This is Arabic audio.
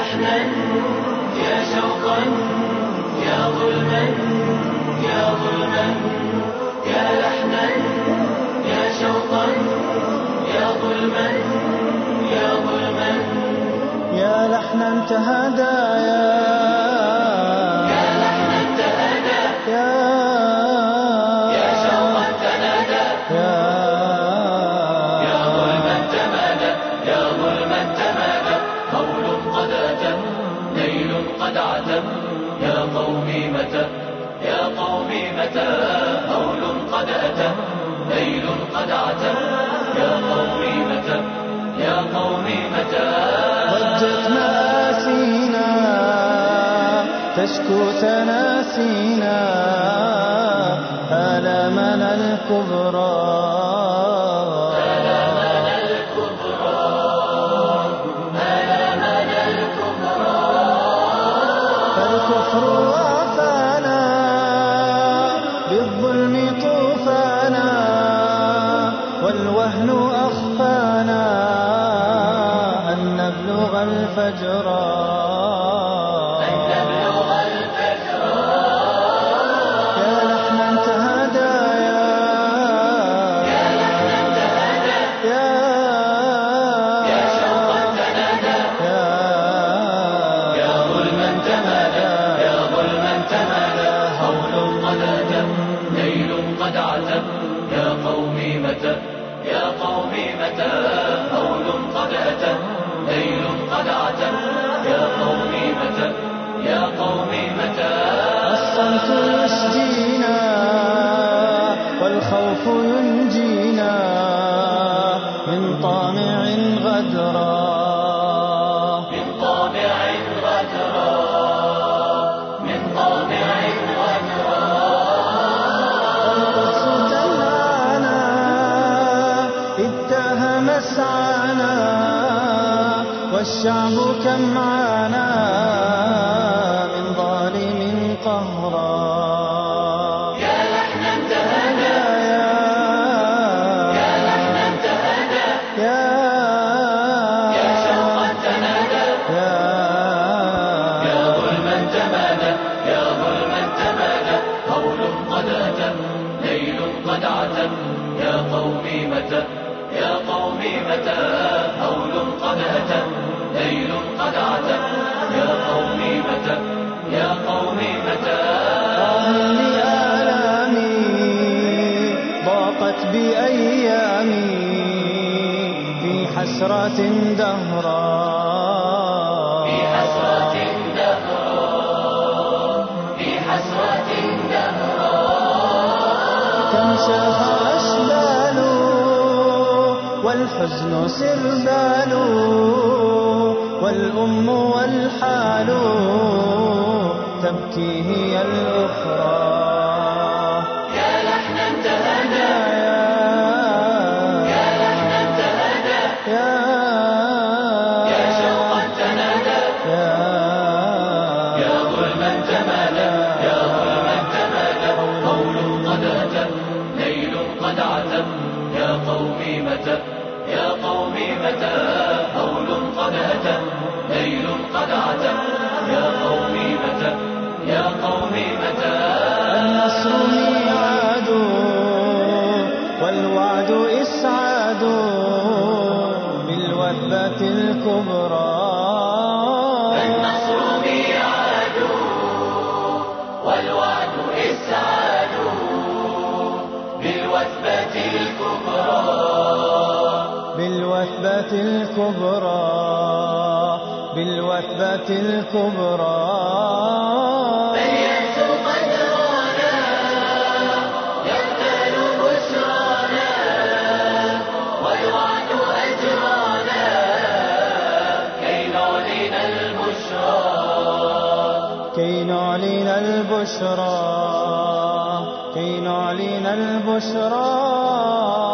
لحنا يا شوقا يا ظلما يا ظلما يا لحنا يا شوقا يا ظلما يا ظلما يا لحنا تهدى يا لحنا تهدى يا شوقا تنادى يا ظلما تمادى يا ظلما تمادى هول قد أتى ليل قد عتم يا قومي متى يا قومي متى هول قد أتى ليل قد عتم يا قومي متى يا قومي متى ضجت مآسينا تشكو تناسينا آلامنا الكبرى آلامنا الكبرى آلامنا الكبرى فالكفر وافانا بالظلم طوفانا والوهن أخفانا أن نبلغ الفجر يا لحنا تهدى يا شوقا تنادى يا ظلما تمادى يا ظلما تمادى هول قد أتى ليل قد عتم يا قومي متى يا قومي متى هول قد أتى ليل قد عتم يا قومي متى يا قومي متى الصمت يشجينا والخوف ينجينا من طامع غدرا من طامع غدرا من طامع غدرا القدس تنعانا إذ تاه مسعانا والشعب كم عانى من ظالم قهرا يا لحنا تهدى يا لحنا تهدى يا شوقا تنادى يا ظلما تمادى يا ظلما تمادى هول قد أتى ليل قد عتم يا قومي متى يا قومي متى هول قد أتى ليل قد عتم يا قومي متى يا قومي متى لآلامي ضاقت بأيامي في حسرة دهرا في حسرة دهرا في حسرة دهرا كم شاخ أشبال والحزن سربال والأم والحال تبكي هي الأخرى يا لحنا تهدى يا لحنا تهدى يا شوقا تنادى يا ظلما تمادى يا ظلما تمادى هول قد أتى ليل قد عتم يا قومي متى يا قومي متى هول قد أتى ليل قد عتم يا قومي متى يا قومي متى النصر ميعاد والوعد إسعاد بالوثبة الكبرى النصر ميعاد والوعد إسعاد بالوثبة الكبرى بالوثبة الكبرى بالوثبة الكبرى فاليأس قد رانا يغتال بشرانا والوعد أجرانا كي نعلن البشرى كي نعلن البشرى كي نعلن البشرى